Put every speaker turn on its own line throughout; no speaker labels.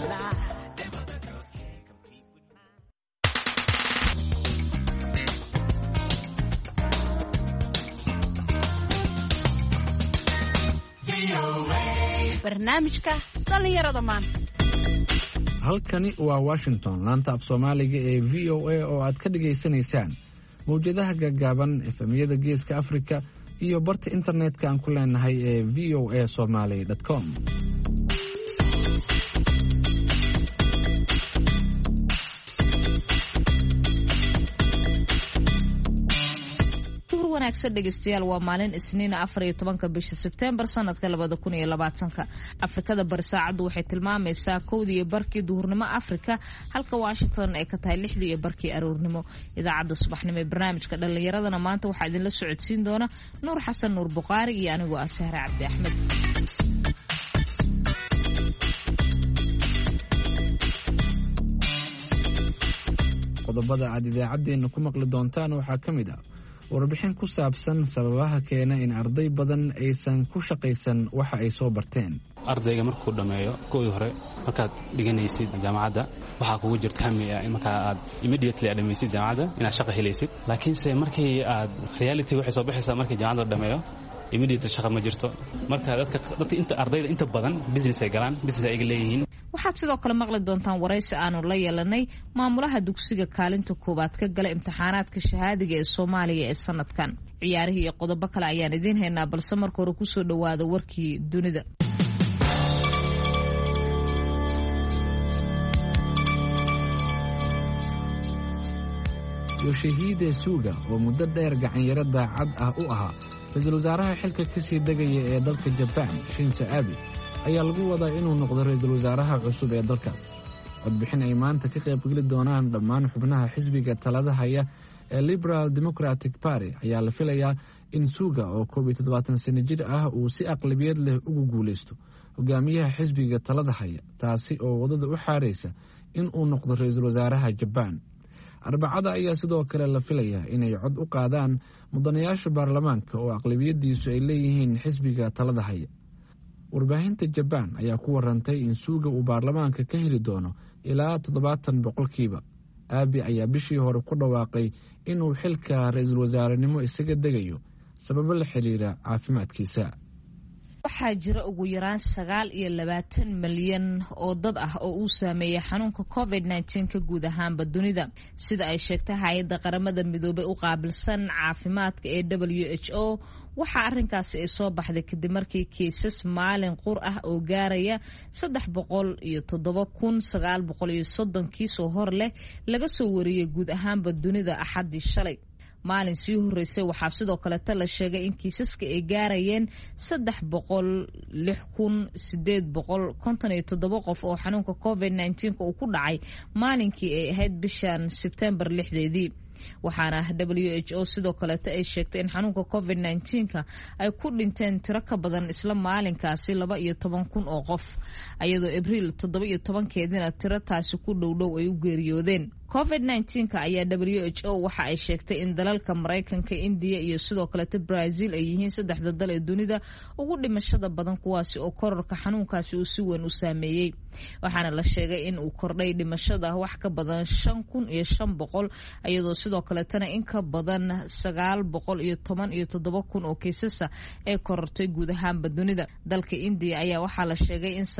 barnaamijka dhalinyarada maanta.
halkani waa Washington, laanta af Soomaaliga ee VOA oo aad ka dhageysanaysaan mawjadaha gaagaaban efemiyada Geeska Afrika iyo barta internetka aan ku leenahay ee voasomali.com.
wanaagsan dhegeystayaal, waa maalin Isniin 14 bisha September sanadka 2020. Afrikada bari saacadu waxay tilmaamaysaa 1:00 duhurnimo Afrika, halka Washington ay ka tahay 6:00 aroornimo. Idaacadda subaxnimo ee barnaamijka dhalinyaradana maanta waxaa idinla socodsiin doona Nuur Xasan Nuur Buqaari iyo anigu Sahra Cabdi Axmed.
qodobada aad idaacadeena ku maqli doontaan waxaa ka mid ah warbixin ku saabsan sababaha keena in arday badan aysan ku shaqaysan waxa ay soo barteen.
ardayga markuu dhameeyo koodii hore markaad dhiganaysid jaamacadda waxaa kugu jirta hami ah in markaa aad immediately dhamaysid jaamacadda inaad shaqo helaysid, laakiinse markii aad reality waxay soo baxaysaa markii jaamacadda dhameeyo immediately shaqo ma jirto. marka dadka inta ardayda inta badan business ay galaan, business ay leeyihiin.
waxaad sidoo kale maqli doontaan waraysi aanu la yeelanay maamulaha dugsiga kaalinta koowaad ka gala imtixaanaadka shahaadiga ee Soomaaliya ee sanadkan. ciyaarihii iyo qodobo kale ayaan idiin haynaa, balse marka hore ku soo dhawaada warkii dunida.
Yoshihide Suga oo muddo dheer gacanyaro daacad ah u ahaa ra'iisul wasaaraha xilka ka sii degaya ee dalka Japan Shinzo Abe ayaa lagu wadaa inuu noqdo ra'iisul wasaaraha cusub ee dalkaas. codbixin ay maanta ka qayb geli doonaan dhammaan xubnaha xisbiga talada haya ee Liberal Democratic Party ayaa la filayaa in Suga oo 17 sano jir ah uu si aqlabiyad leh ugu guuleysto hogaamiyaha xisbiga talada haya, taasi oo wadada u xaareysa in uu noqdo ra'iisul wasaaraha Japan. Arbacada ayaa sidoo kale la filayaa inay cod u qaadaan mudanayaasha baarlamaanka oo aqlabiyadiisu ay leeyihiin xisbiga talada haya. warbaahinta Japan ayaa ku warantay in Suga uu baarlamaanka ka heli doono ilaa 70%. Abe ayaa bishii hore ku dhawaaqay inuu xilka ra'iisul wasaarenimo isaga degayo sababo la xiriira caafimaadkiisa.
waxaa jira ugu yaraan 29 milyan oo dad ah oo uu saameeyay xanuunka COVID-19 ka guud ahaanba dunida, sida ay sheegtay hay'adda qaramada midoobay u qaabilsan caafimaadka ee WHO. waxaa arrinkaasi ay soo baxday kadib markii kiisas maalin qur ah oo gaaraya 307,930 kiis oo hor leh laga soo wariyay guud ahaanba dunida Axaddii shalay. maalin sii horeysay waxaa sidoo kale la sheegay in kiisaska ay gaarayeen 306,857 qof oo xanuunka COVID-19 uu ku dhacay maalinkii ay ahayd bishan September 6. waxaana WHO sidoo kale ay sheegtay in xanuunka COVID-19 ay ku dhinteen tiro ka badan isla maalinkaasi 12,000 oo qof, iyadoo Abriil 17keedina tiro taasi ku dhowdhow ay u geeriyoodeen. COVID-19 ayaa WHO waxa ay sheegtay in dalalka Mareykanka, India iyo sidoo kale Brazil ay yihiin saddexda dal ee dunida ugu dhimashada badan, kuwaasi oo kororka xanuunkaasi uu si weyn u saameeyay. waxaana la sheegay in uu kordhay dhimashada wax ka badan 5,500, iyadoo sidoo kale in ka badan 917,000 oo kiisas ay korortay guud ahaanba dunida. dalka India ayaa waxaa la sheegay in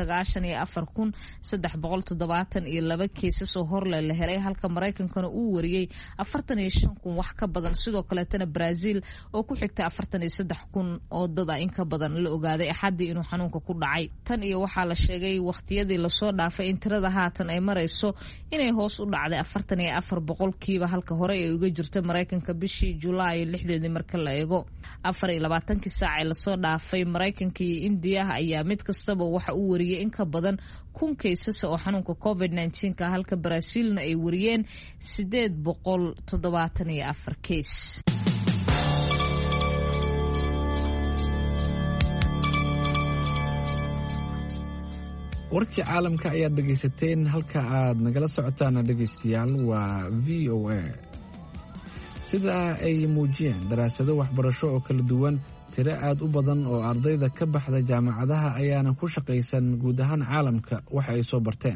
94,372 kiisas oo hor la helay, halka Mareykankana uu wariyay 45,000 wax ka badan. sidoo kale Brazil oo ku xigtay 43,000 oo dad in ka badan la ogaaday Axaddii inuu xanuunka ku dhacay. tan iyo waxaa la sheegay waqtiyadii la soo dhaafay in tirada haatan ay marayso inay hoos u dhacday 44%, halka hore ay uga jirtay Mareykanka bishii Julaay 6 marka la eego. 24 saac ee la soo dhaafay Mareykanka iyo India ayaa mid kastaba waxa uu wariyay in ka badan 1,000 kiisas oo xanuunka COVID-19 halka Brazilna ay wariyeen 874 kiis.
warkii caalamka ayaad dhegaysateen, halka aad nagala socotaan dhegaystayaal waa VOA. sida ay muujiyeen daraasado waxbarasho oo kala duwan, tiro aad u badan oo ardayda ka baxda jaamacadaha ayaana ku shaqaysan guud ahaan caalamka waxa ay soo barteen.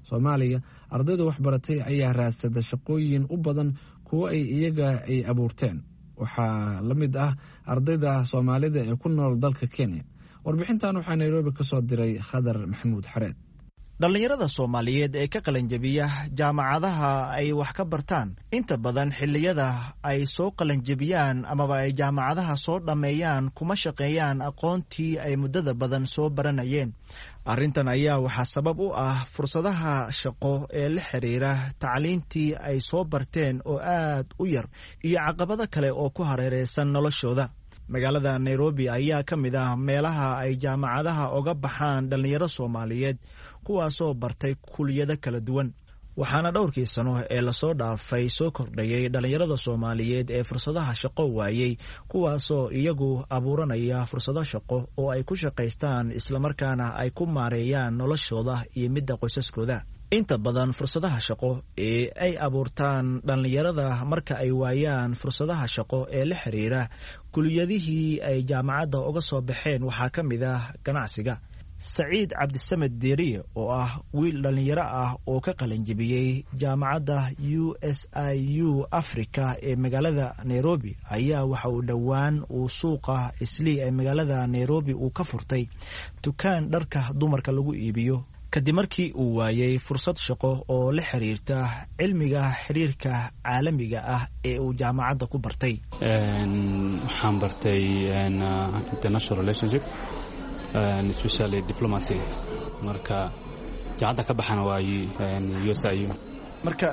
soomaaliya ardayda waxbaratay ayaa raadsada shaqooyin u badan kuwo iyaga ay abuurteen. waxaa la mid ah ardayda soomaalida ee ku nool dalka Kenya. warbixintan waxaa Nairobi ka soo diray Khadar Maxamuud Xareed.
dhallinyarada Soomaaliyeed ee ka qalinjabiya jaamacadaha ay wax ka bartaan inta badan xilliyada ay soo qalinjabiyaan amaba ay jaamacadaha soo dhammeeyaan kuma shaqeeyaan aqoontii ay muddada badan soo baranayeen. arrintan ayaa waxaa sabab u ah fursadaha shaqo ee la xiriira tacliintii ay soo barteen oo aad u yar iyo caqabado kale oo ku hareereysan noloshooda. magaalada Nairobi ayaa ka mid ah meelaha ay jaamacadaha uga baxaan dhallinyaro Soomaaliyeed kuwaasoo bartay kulliyado kala duwan. waxaana dhowrkii sano ee lasoo dhaafay soo kordhayay dhallinyarada Soomaaliyeed ee fursadaha shaqo waayey kuwaasoo iyagu abuuranaya fursado shaqo oo ay ku shaqaystaan islamarkaana ay ku maareeyaan noloshooda iyo midda qoysaskooda. inta badan fursadaha shaqo ee ay abuurtaan dhallinyarada marka ay waayaan fursadaha shaqo ee la xiriira kuliyadihii ay jaamacadda uga soo baxeen waxaa ka mid ah ganacsiga. Saciid Cabdisamed Deeriye oo ah wiil dhallinyaro ah oo ka qalinjabiyey jaamacadda USIU Africa ee magaalada Nairobi ayaa waxa uu dhowaan uu suuqa Islii ee magaalada Nairobi uu ka furtay dukaan dharka dumarka lagu iibiyo kadib markii uu waayay fursad shaqo oo la xiriirta cilmiga xiriirka caalamiga ah ee uu jaamacadda ku bartay.
waxaan bartay international relationship especially diplomacy. marka jaamacadda ka baxana waa USIU.
marka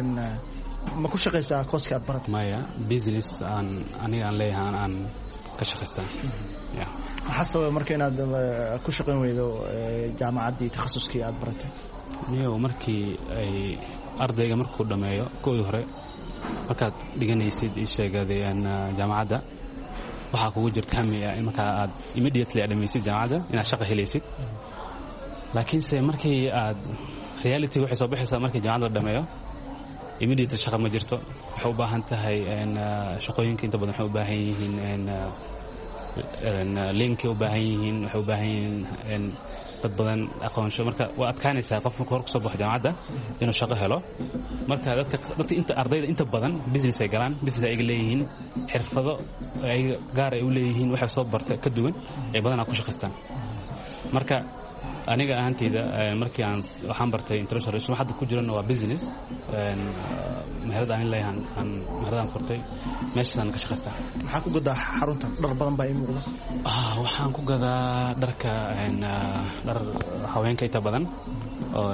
ma ku shaqaysaa kooska aad baratay?
maya, business aniga aan leeyahay aan ka shaqaystaa.
maxaa sababa marka inaad ku shaqayn weydo jaamacaddii takhasuskii aad baratay?
niyo markii ay ardayga markuu dhammeeyo koodii hore markaad dhiganaysid sheegadeen jaamacadda waxaa kugu jirta hami ah in markaa aad immediately dhamaysid jaamacadda inaad shaqo helaysid. laakiinse markii aad reality waxay soo baxaysaa markii jaamacadda la dhameeyo immediately shaqo ma jirto. waxay u baahan tahay shaqooyinka inta badan waxay u baahan yihiin linkay u baahan yihiin, waxay u baahan yihiin dad badan aqoonsho. marka waa adkaanaysaa qof marka hor kusoo baxo jaamacadda inuu shaqo helo. marka dadka inta ardayda inta badan business ay galaan, business ay leeyihiin xirfado ay gaar ay u leeyihiin waxay soo bartay ka duwan ay badanaa ku shaqaystaan. marka aniga ahantayda markii waxaan bartay international relations hadda ku jirana waa business. meherada aan leeyahay meheradaan furtay meeshaasaan ka shaqaystaa.
maxaa ku gadaa xaruntan? dhar badan baa ii muuqda.
waxaan ku gadaa dharka dhar haweenka inta badan oo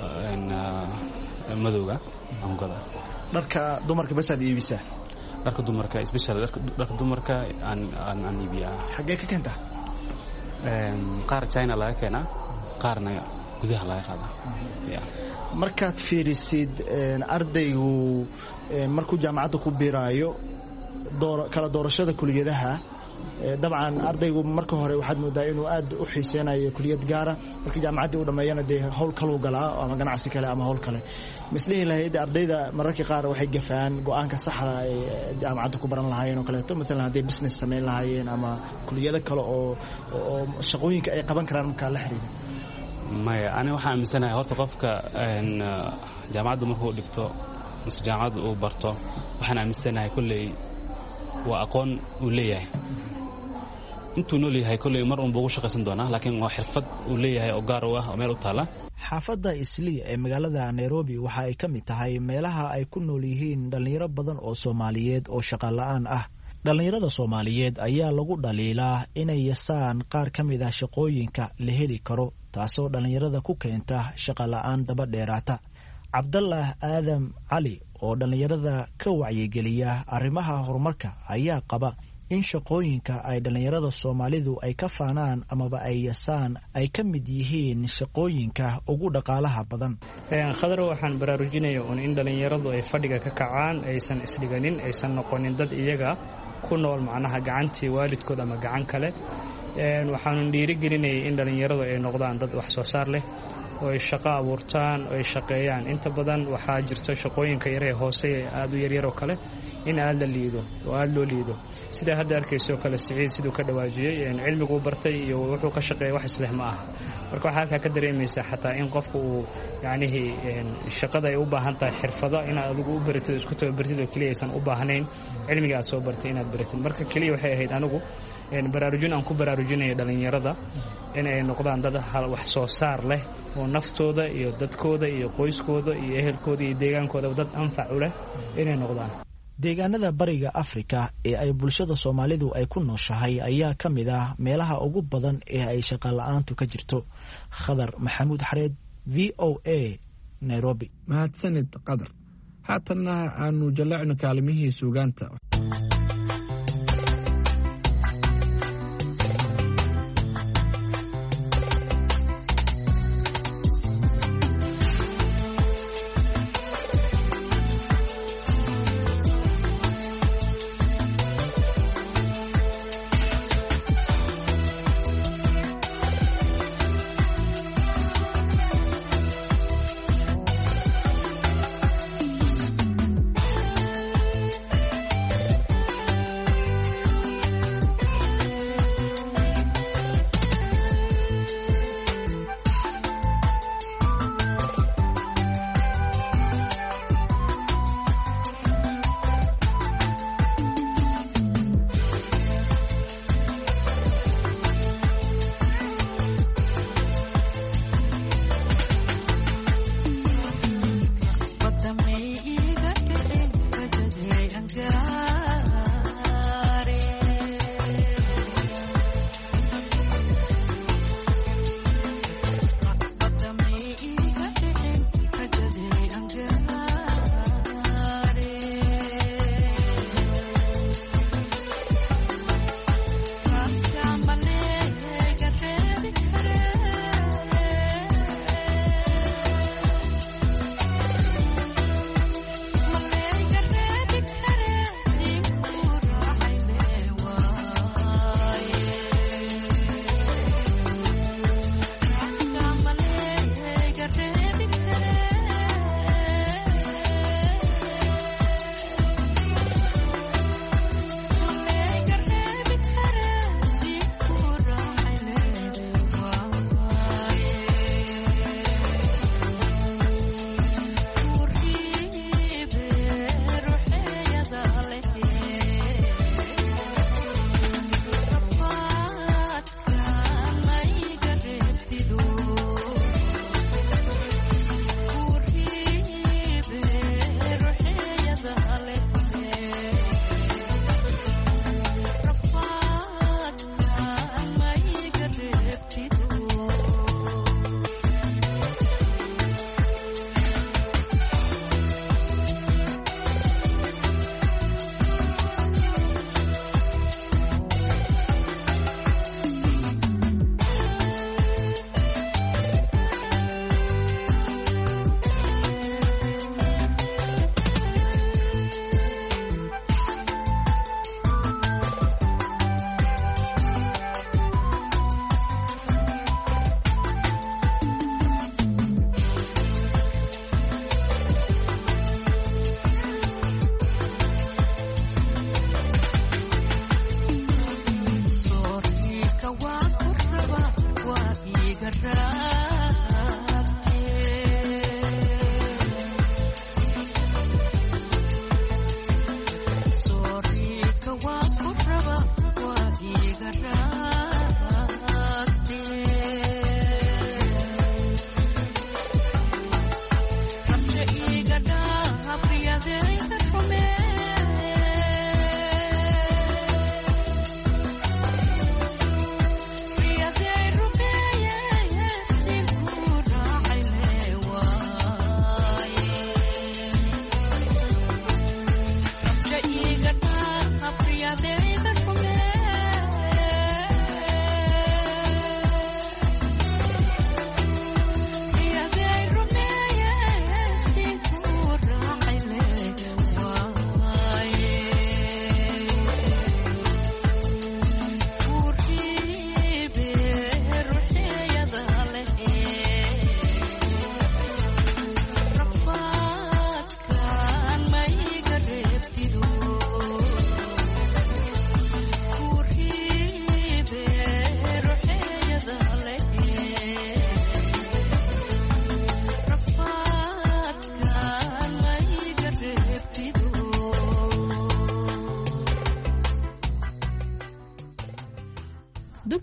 madowga aan ku gadaa.
dharka dumarka basaad iibisaa?
dharka dumarka especially dharka dumarka aan iibiyaa.
xaggee ka keentaa?
qaar China laga keenaa, qaarna gudaha laga qaadaa.
markaad fiirisid ardaygu markuu jaamacadda ku biiraayo kala doorashada kuliyadaha, dabcan ardaygu marka hore waxaad moodaa inuu aad u xiiseynayo kuliyad gaara. markii jaamacaddii uu dhammeeyana dee howl kaluu galaa ama ganacsi kale ama howl kale. mislihi lahayd ardayda mararka qaar waxay gafaan go-aanka saxda ay jaamacadda ku baran lahaayeen oo kaleeto, maalan hadday business samayn lahaayeen ama kuliyado kale oo shaqooyinka ay qaban karaan markaa la xiriira.
maya, aniga waxaan aaminsanahay horta qofka jaamacadda markuu dhigto mise jaamacadda uu barto waxaan aaminsanahay kolley waa aqoon uu leeyahay. intuu nool yahay kolley mar unba ugu shaqaysan doonaa, laakiin waa xirfad uu leeyahay oo gaar u ah oo meel u taala.
xaafadda Islii ee magaalada Nairobi waxa ay ka mid tahay meelaha ay ku nool yihiin dhalinyaro badan oo Soomaaliyeed oo shaqo la'aan ah. dhalinyarada Soomaaliyeed ayaa lagu dhaliilaa inay yasaan qaar ka mid ah shaqooyinka la heli karo, taasoo dhalinyarada ku keenta shaqo la'aan daba dheeraata. Cabdallah Aadam Cali oo dhalinyarada ka wacyigeliya arrimaha horumarka ayaa qaba in shaqooyinka ay dhalinyarada Soomaalidu ay ka faanaan amaba ay yasaan ay ka mid yihiin shaqooyinka ugu dhaqaalaha badan.
Khadar, waxaan baraarujinaya in dhalinyaradu ay fadhiga ka kacaan, aysan isdhiganin, aysan noqonin dad iyaga ku nool macnaha gacantii waalidkood ama gacan kale. waxaanu dhiirigelinayay in dhalinyaradu ay noqdaan dad wax soo saar leh oo ay shaqo abuurtaan oo ay shaqeeyaan. inta badan waxaa jirta shaqooyinka yar ee hoose ee aad u yaryar oo kale in aad la liido oo aad loo liido sida hadda arkayso kale Siciid sidoo ka dhawaajiyay cilmigu bartay iyo wuxuu ka shaqeeyay wax isleh ma aha marka waxa halka ka dareemaysa xataa in qofku uu yaanihi shaqada ay u baahan tahay xirfado in aad ugu barato isku tababartid oo kaliya aysan u baahnayn cilmiga aad soo bartay inaad baratid marka kaliya waxay ahayd anigu baraarujin aan ku baraarujinayo dhalinyarada in ay noqdaan dad wax soo saar leh oo naftooda iyo dadkooda iyo qoyskooda iyo ehelkooda iyo deegaankooda dad anfac u leh inay noqdaan
deegaanada bariga Afrika ee ay bulshada Soomaalidu ay ku nooshahay ayaa ka mid ah meelaha ugu badan ee ay shaqo la'aantu ka jirto. Khadar Maxamuud Xareed, VOA, Nairobi.
mahadsanid Qadar. haatanna aanu jallacno kaalimihii suugaanta.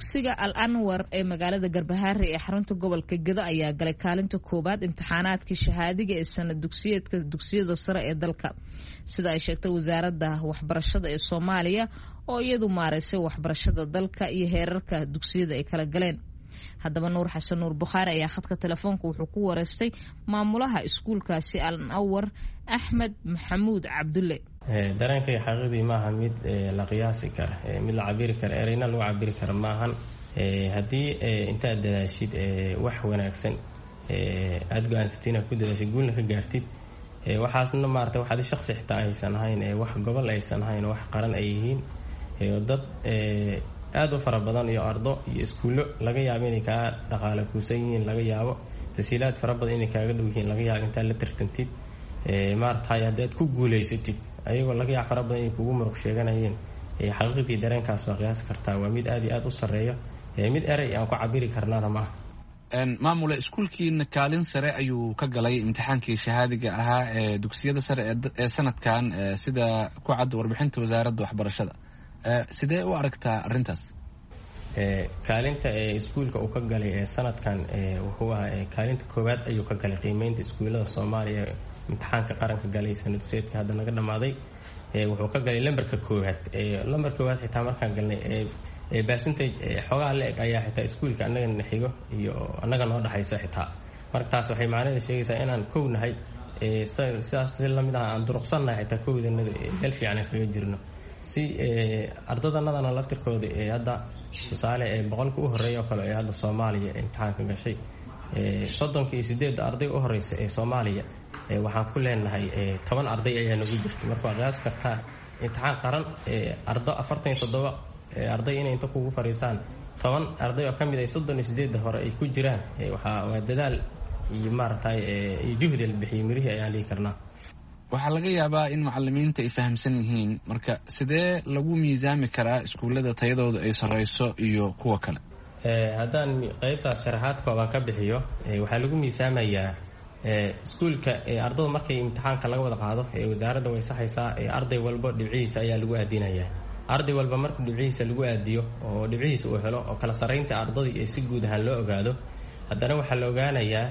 dugsiga al anwar ee magaalada garbahaare ee xarunta gobolka gedo ayaa galay kaalinta koowaad imtixaanaadkii shahaadiga ee sanad dugsiyeedka dugsiyada sare ee dalka sida ay sheegtay wasaaradda waxbarashada ee Soomaaliya oo iyadu maareysay waxbarashada dalka iyo heerarka dugsiyada ay kala galeen. haddaba Nuur Xasan Nuur Bukhaari ayaa khadka telefoonka wuxuu ku wareystay maamulaha iskuulkaasi al anwar Axmed Maxamuud Cabdulle.
dareenkay xaqiiqdii maaha mid la qiyaasi karo, mid la cabiri karo, ereyna lagu cabiri karo maahan. haddii intaad dadaashid wax wanaagsan aad go-aansatina ku dadaashid guulna ka gaartid, waxaasna maarata waxaad shakhsi xitaa aysan ahayn, wax gobol aysan ahayn, wax qaran ay yihiin, dad aad u fara badan iyo ardo iyo iskuullo laga yaabo inay kaa dhaqaale kuusan yihiin, laga yaabo tasiilaad fara badan inay kaaga dhow yihiin, laga yaabo intaad la tartantid maaratahay haddaad ku guulaysatid ayagoo laga yaab fara badan inay kugu muruq sheeganayeen. xaqiiqdii dareenkaas waa qiyaasi kartaa, waa mid aad iyo aad u sarreeyo, mid erey aan ku cabiri karnaana maaha.
maamule iskuulkiina kaalin sare ayuu ka galay imtixaankii shahaadiga ahaa ee dugsiyada sare ee sanadkan sida ku cad warbixinta wasaaradda waxbarashada. sidee u aragtaa arrintaas?
kaalinta iskuulka uu ka galay sanadkan wuxuu ahaa kaalinta koowaad ayuu ka galay qiimeynta iskuullada Soomaaliya imtixaanka qaranka galay sanadseedka hadda naga dhamaaday. wuxuu ka galay lambarka koowaad. lambarka koowaad xitaa markaan galnay percentage xogaa la eg ayaa xitaa iskuulka annagana xigo iyo annaga noo dhaxaysa xitaa. marka taas waxay macnaheedu sheegaysaa inaan kownahay, sidaas si lamid ah aan duruqsannahay xitaa kowdanada meel fiican kaga jirno. si ardadanadana laftirkooda hadda tusaale boqolka u horeeya oo kale hadda Soomaaliya imtixaanka gashay 38 arday u horeysa ee Soomaaliya waxaan ku leenahay 10 arday ayaa nagu jirta. marka waa qiyaas kartaa imtixaan qaran ardo 47 arday inay inta kugu fariistaan 10 arday oo kamid ay 38 hore ay ku jiraan, waa dadaal iyo maaragtay iyo juhdi la bixiyay mirihii ayaan dhihi karnaa.
waxaa laga yaabaa in macalimiinta ay fahamsan yihiin, marka sidee lagu miisaami karaa iskuullada tayadooda ay sarreyso iyo kuwa kale?
haddaan qaybtaas sharaxaad kooban ka bixiyo, waxaa lagu miisaamayaa iskuulka ardada markay imtixaanka laga wada qaado wasaaradda way saxaysaa, arday walba dhibcihiisa ayaa lagu aadinayaa. arday walba marka dhibcihiisa lagu aadiyo oo dhibcihiisa uu helo oo kala sarreynta ardadii si guud ahaan loo ogaado, haddana waxaa la ogaanayaa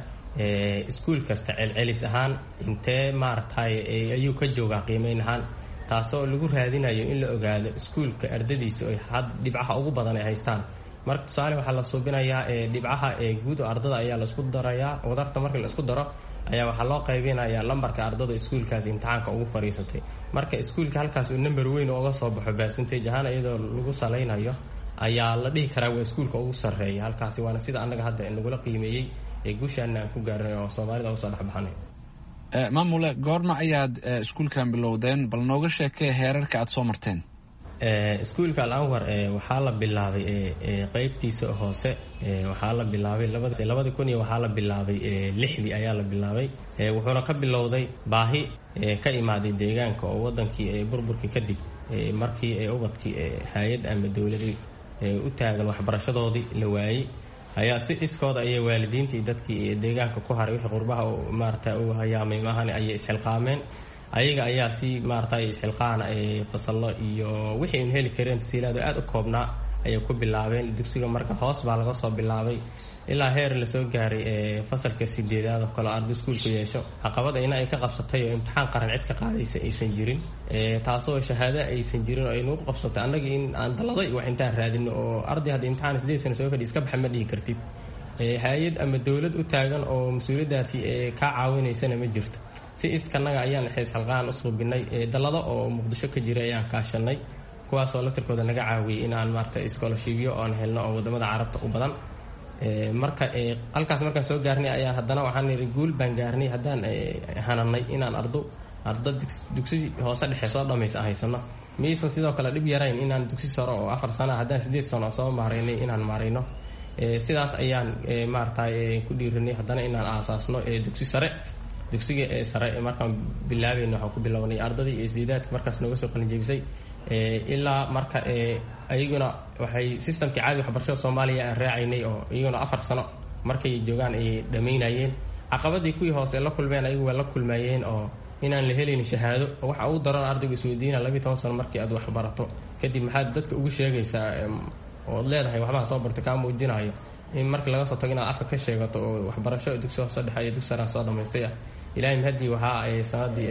iskuul kasta celcelis ahaan intee maaragtay ayuu ka joogaa qiimeyn ahaan, taasoo lagu raadinayo in la ogaado iskuulka ardadiisa ay dhibcaha ugu badan ay haystaan. marka tusaale waxaa la suubinayaa dhibcaha guud oo ardada ayaa la isku darayaa, wadarta markii la isku daro ayaa waxaa loo qaybinayaa lambarka ardada iskuulkaas imtixaanka ugu fariisatay. marka iskuulka halkaas uu number weyn uga soo baxo percentage ahaan iyadoo lagu salaynayo ayaa la dhihi karaa waa iskuulka ugu sarreeya halkaasi. waana sida annaga hadda nagula qiimeeyey guushaana aan ku gaarnay oo Soomaalida usoo dhexbaxnay.
maamule goorma ayaad iskuulkan bilowdeen? bal nooga sheekee heerarka aad soo marteen.
iskuulka al anwar waxaa la bilaabay qaybtiisa hoose, waxaa la bilaabay 2000 waxaa la bilaabay 6 ayaa la bilaabay. wuxuuna ka bilowday baahi ka imaaday deegaanka oo wadankii burburkii kadib markii ubadkii hay'ad ama dawladii u taagan waxbarashadoodii la waayay, ayaa si iskooda ayay waalidiintii dadkii deegaanka ku haray wixii qurbaha maarata u hayaamay maahan ayay isxilqaameen. ayaga ayaa si maaragtay isxilqaan fasallo iyo wixii ay heli kareen tasiilaad aad u koobnaa ayay ku bilaabeen. dugsiga marka hoos baa laga soo bilaabay ilaa heer la soo gaaray fasalka 8aad oo kale arday iskuulku yeesho. caqabad ay ka qabsatay oo imtixaan qaran cid ka qaadaysa aysan jirin, taasoo shahaado aysan jirin oo ay nagu qabsatay annaga in aan daladay wax intaan raadino oo arday hadda imtixaan 8 sano soo fadhi iska baxa ma dhihi kartid. hay'ad ama dawlad u taagan oo mas'uuliyadaasi ka caawinaysana ma jirto. si iskanaga ayaan xilqaan u suubinay dalado oo Muqdisho ka jiray ayaan kaashanay, kuwaas oo laftirkooda naga caawiyay in aan maartay scholarshipyo aan helno oo wadamada Carabta u badan. marka halkaas markaan soo gaarnay ayaa haddana waxaan niri guul baan gaarnay haddaan hananay inaan ardo dugsi hoose dhexe soo dhamaysa haysano. miisan sidoo kale dhib yarayn inaan dugsi sare oo 4 sano haddaan 8 sano soo maaraynay inaan maarayno. sidaas ayaan maartay ku dhiirinay haddana inaan aasaasno dugsi sare. dugsiga sare markaan bilaabayno waxaan ku bilownay ardadii isdiidaadka markaas nooga soo qalin jebisay ilaa marka ayaguna waxay systemkii caadi waxbarashada Soomaaliya aan raacaynay oo iyaguna 4 sano markay joogaan ay dhameynayeen. caqabadii kuwii hoose la kulmeen ayagu waa la kulmayeen oo inaan la helin shahaado. waxa uu daran ardaygu isweydiina 12 sano markii aad wax barato kadib maxaad dadka ugu sheegaysaa oo leedahay waxba soo bartay ka muujinayo in markii laga soo tago inaad afka ka sheegato oo waxbarasho dugsi hoose dhexe iyo dugsi sare soo dhamaystay ilaahay mahadii waxa ay sanadii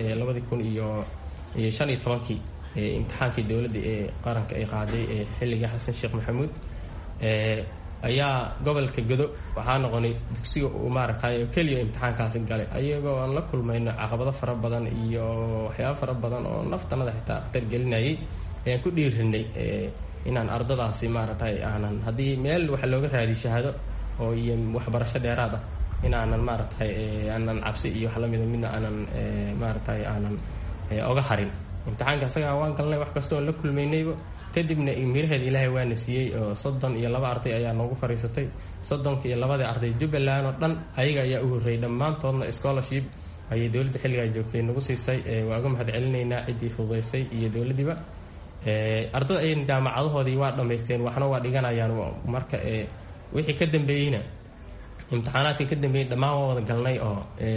2015 imtixaankii dawladda ee qaranka ay qaaday xilliga Xasan Sheekh Maxamuud ayaa gobolka Gado waxaa noqonay dugsiga uu maaragtay kaliya imtixaankaas galay ayagoo aan la kulmayna caqabado fara badan iyo waxyaabo fara badan oo naftanada xitaa targelinayay ayaan ku dhiirinay inaan ardadaasi maaragtay aanan haddii meel wax looga raadiyo shahaado oo iyo waxbarasho dheeraad ah inaanan maaragtay aanan cabsi iyo wax la midna aanan maaragtay aanan oga harin imtixaanka asaga waan galnay wax kasta oo la kulmaynayba kadibna miraheed ilaahay waana siiyey oo 32 arday ayaa noogu fariisatay 32 arday Jubbaland oo dhan ayaga ayaa u horeeyay dhammaantoodna scholarship ayay dawladda xilliga ay joogtay nagu siisay waa uga mahad celinaynaa cidii fududeysay iyo dawladdiba ardada ay jaamacadahoodii waa dhamaysteen waxna waa dhiganayaan marka wixii ka dambeeyayna imtixaanaadkii ka dambeeyay dhammaan waa wada galnay oo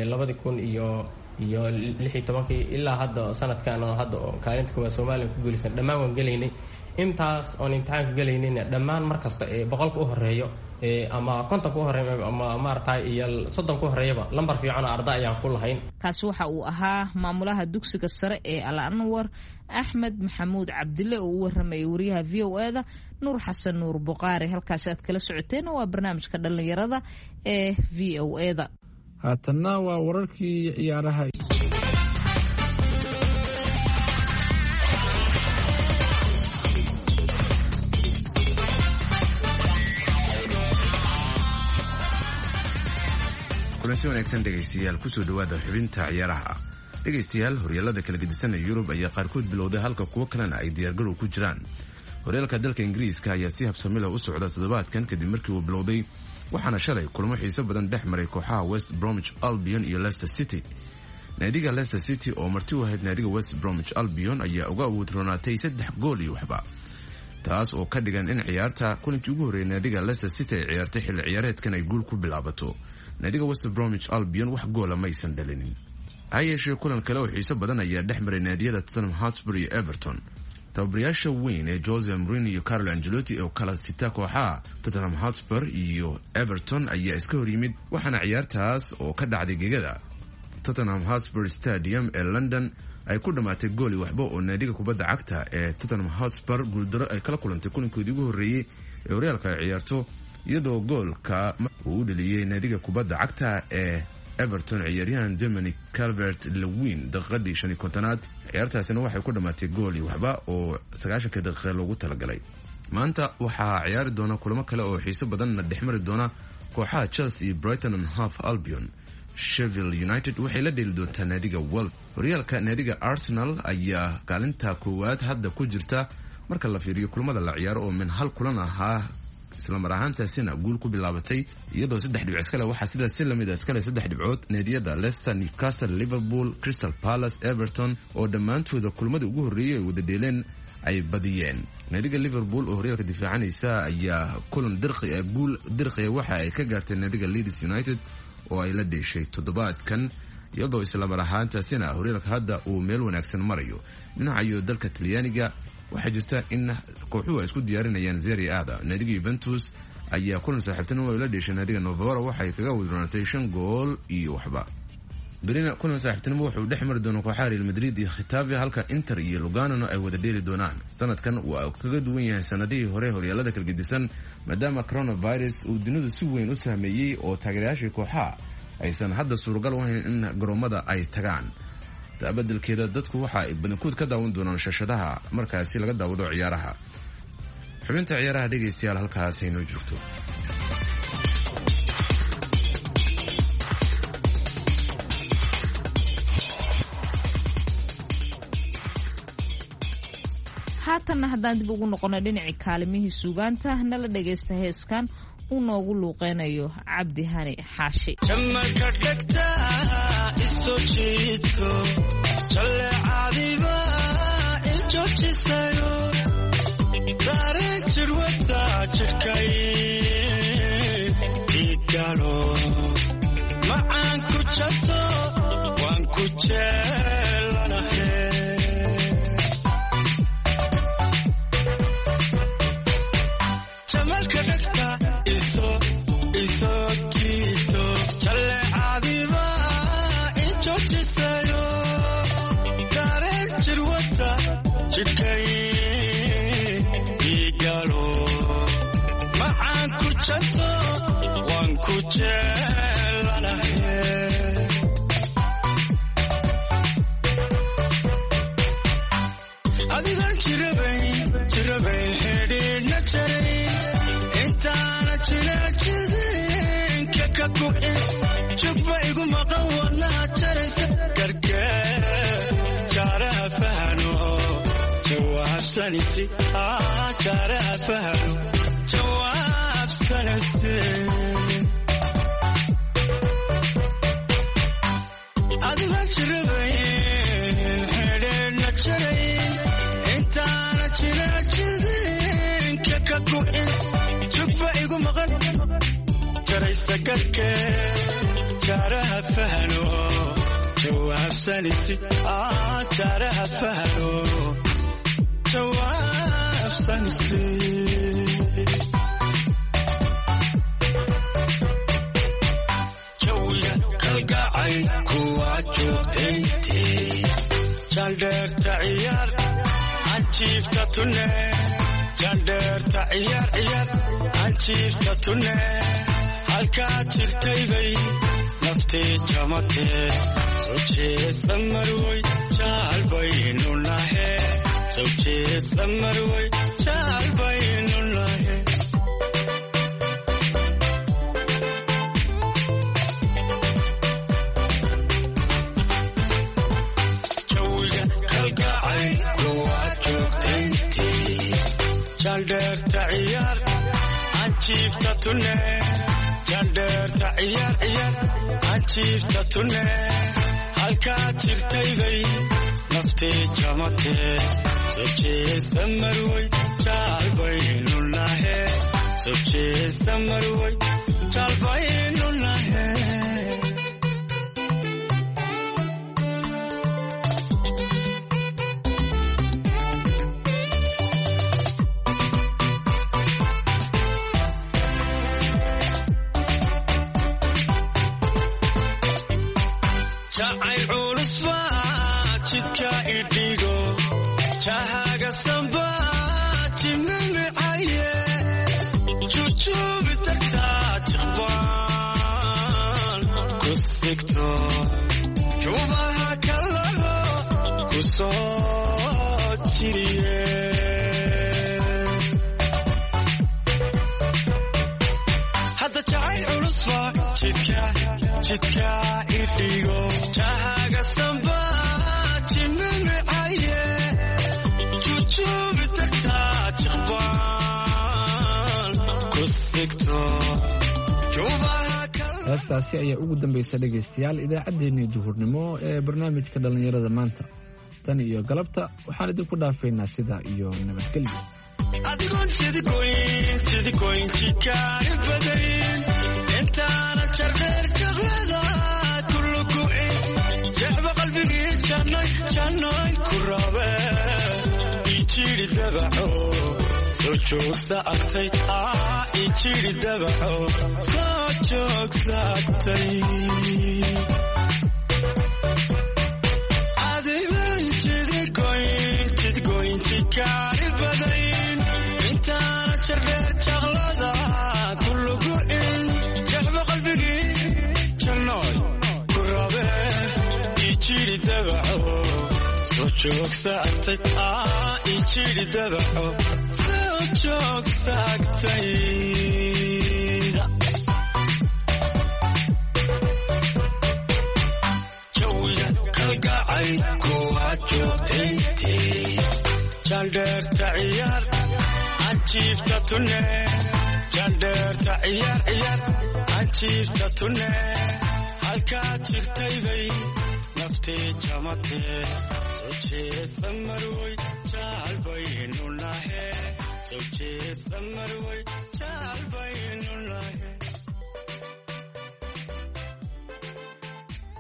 2016 ilaa hadda sanadkan oo hadda kaalinta kuwa Soomaaliya ku guulaysan dhammaan waan galeynay intaas oo imtixaanka galeynayna dhammaan markasta 100 u horeeyo ama 50 ku horeeyo ama maartay iyo 30 ku horeeyaba lambar fiican arday ayaan ku lahayn
kaasi waxa uu ahaa maamulaha dugsiga sare ee Al Anwar Axmed Maxamuud Cabdille oo u warramay wariyaha VOA-da Nuur Xasan Nuur Buqaari halkaas aad kala socoteen waa barnaamijka dhalinyarada ee VOA-da
haatanna waa wararkii ciyaaraha
kulanti wanaagsan dhegaystayaal kusoo dhawaada xubinta ciyaaraha dhegaystayaal horyaalada kala gedisan ee Yurub ayaa qaarkood bilowday halka kuwa kalena ay diyaargarow ku jiraan horyaalka dalka Ingiriiska ayaa si habsami leh u socda toddobaadkan kadib markii uu bilowday waxaana shalay kulamo xiiso badan dhex maray kooxaha West Bromwich Albion iyo Leicester City naadiga Leicester City oo marti u ahayd naadiga West Bromwich Albion ayaa uga awoodronaatay 3 gool iyo waxba taas oo ka dhigan in ciyaarta kulankii ugu horeeyay naadiga Leicester City ay ciyaartay xilli ciyaareedkan ay guul ku bilaabato naadiga West Bromwich Albion wax gool ma aysan dhalinin ayay kulan kale oo xiiso badan ayaa dhex maray naadiyada Tottenham Hotspur iyo Everton tababarayaasha weyn ee Jose Mourinho iyo Carlo Ancelotti oo kala sita kooxaha Tottenham Hotspur iyo Everton ayaa iska hor yimid waxaana ciyaartaas oo ka dhacday gegada Tottenham Hotspur Stadium ee London ay ku dhamaatay gool waxba oo naadiga kubadda cagta ee Tottenham Hotspur guuldaro ay kala kulantay kulankoodii ugu horeeyay ee horyaalka ay ciyaarto iyadoo goolka uu u dhaliyay naadiga kubadda cagta ee Everton ciyaaryahan Dominic Calvert-Lewin daqiiqadii 50aad ciyaartaasina waxay ku dhamaatay gool waxba oo 90 daqiiqo loogu talagalay maanta waxaa ciyaari doona kulamo kale oo xiiso badanna dhexmari doona kooxaha Chelsea iyo Brighton and Hove Albion Sheffield United waxay la dheeli doontaa naadiga Wolves horyaalka naadiga Arsenal ayaa kaalinta koowaad hadda ku jirta marka la fiiriyo kulamada la ciyaaro oo min hal kulan ahaa isla mar ahaantaasina guul ku bilaabatay iyadoo 3 dhibcood iskale waxaa sidaas si lamid ah iskale 3 dhibcood naadiyada Leicester, Newcastle, Liverpool, Crystal Palace, Everton oo dhammaantooda kulmada ugu horeeyay ay wada dheeleen ay badiyeen naadiga Liverpool oo horyaalka difaacanaysa ayaa kulan guul dirqi waxa ay ka gaartay naadiga Leeds United oo ay la dheeshay toddobaadkan iyadoo isla mar ahaantaasina horyaalka hadda uu meel wanaagsan marayo dhinaca dalka Talyaaniga waxaa jirta in kooxuhu ay isku diyaarinayaan Serie A naadiga Juventus ayaa kulan saaxiibtinimo la dheeshay naadiga Novara waxay kaga wadroonatay 5 gool iyo waxba berina kulan saaxiibtinimo wuxuu dhex mari doonaa kooxaha Real Madrid iyo Getafe halka Inter iyo Lugano ay wada dheeli doonaan sanadkan waa kaga duwan yahay sanadihii hore horyaalada kala gedisan maadaama coronavirus uu dunida si weyn u saameeyay oo taageerayaasha kooxaha aysan hadda suuragal u ahayn in garoomada ay tagaan badalkeeda dadku waxa ay badankood ka daawan doonaan shashadaha markaasi laga daawado ciyaaraha xubinta ciyaaraha dhegeystayaal halkaas ay noo joogto
haatanna haddaan dib ugu noqono dhinacii kaalimihii suugaanta nala dhagaysta heeskan uu noogu luuqeynayo Cabdi Hani Xaashi
muujisayo dareen jirwata jidhkay igalo macaan ku janto waan ku jeelanahay adigaan jirabayn xidhiidhna jaray intaana jinaajidinka ka ku'in jugba igu maqan wadnaha jaraysa gargee jaaraha fahano jawaabsanisi jaaraha fahano jawaabsanisi adigaan jirabayn xidhiidhna jaray intaana jinaajidinka ka ku'in jugba igu maqan jaraysa gargee jaaraha fahano jawaabsanisi jaaraha fahano jawaabsanisi jawiga kalgacay kuwa joogtayntii jandheerta ciyaar anjiifta tunne jandheerta ciyaar anjiifta tunne halkaad jirtaybay naftii jamatee soo jeesa marwey jaalbaynu nahe soo jeesa marwey jaalbaynu nahe jawiga kalgacay kuwaad joogtayntii jandheerta ciyaar anjiifta tunne jandheerta ciyaar anjiifta tunne halkaad jirtaybay naftii jamatee soo jeesa marwey jaalbaynu nahe soo jeesa marwey jaalbaynu nahe jacayl culus baa jidka idhigo jahaga samba jimamicaye jujuubi tagtaa jiqbaan ku sigto juubaha kalado ku soo jiriye hadda jacayl culus baa jidka idhigo jahaga samba jimamicaye jujuubi tagtaa jiqbaan ku sigto juubaha
heestaasi ayaa ugu dambaysa dhegaystayaal idaacaddeenii duhurnimo ee barnaamijka dhallinyarada maanta tan iyo galabta waxaan idinku dhaafaynaa sidaa iyo nabadgelyo
adigoon jidgoyn jikaari badayn intaana jardheer jaqlada kulluku'in jecba qalbigii jannoy ku rabe ijiri dabaco soo joogsa agtay ijiri dabaco soo joogsa agtay adigoon jidgoyn jikaari badayn intaana jardheer jaqlada kulluku'in jecba qalbigii jannoy ku rabe ijiri dabaco soo joogsa agtay ijiri dabaco soo joogsa agtay jawiga kalgacay kuwaad joogtayntii jandheerta ciyaar anjiifta tunne jandheerta ciyaar anjiifta tunne halkaad jirtaybay naftii jamatee soo jeesa marwey jaalbaynu nahe soo jeesa marwey jaalbaynu nahe